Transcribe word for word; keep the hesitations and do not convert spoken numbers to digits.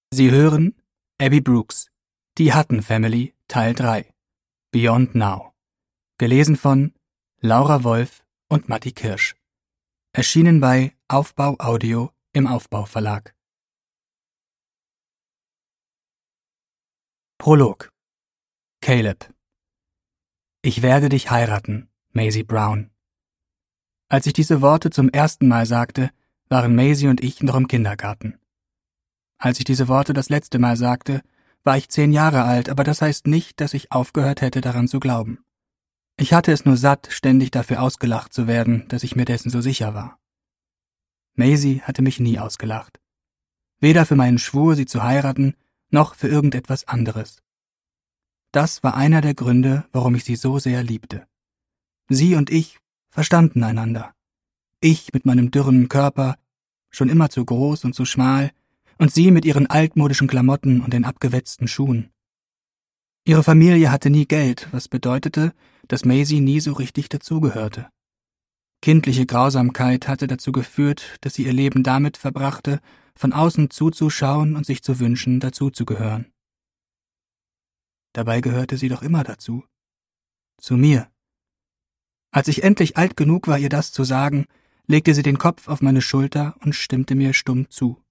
Sie hören Abby Brooks, Die Hutton Family, Teil drei, Beyond Now. Gelesen von Laura Wolf und Matti Kirsch. Erschienen bei Aufbau Audio im Aufbau Verlag. Prolog. Caleb. Ich werde dich heiraten, Maisie Brown. Als ich diese Worte zum ersten Mal sagte, waren Maisie und ich noch im Kindergarten. Als ich diese Worte das letzte Mal sagte, war ich zehn Jahre alt, aber das heißt nicht, dass ich aufgehört hätte, daran zu glauben. Ich hatte es nur satt, ständig dafür ausgelacht zu werden, dass ich mir dessen so sicher war. Maisie hatte mich nie ausgelacht. Weder für meinen Schwur, sie zu heiraten, noch für irgendetwas anderes. Das war einer der Gründe, warum ich sie so sehr liebte. Sie und ich verstanden einander. Ich mit meinem dürren Körper, schon immer zu groß und zu schmal, und sie mit ihren altmodischen Klamotten und den abgewetzten Schuhen. Ihre Familie hatte nie Geld, was bedeutete, dass Maisie nie so richtig dazugehörte. Kindliche Grausamkeit hatte dazu geführt, dass sie ihr Leben damit verbrachte, von außen zuzuschauen und sich zu wünschen, dazuzugehören. Dabei gehörte sie doch immer dazu. Zu mir. Als ich endlich alt genug war, ihr das zu sagen, legte sie den Kopf auf meine Schulter und stimmte mir stumm zu.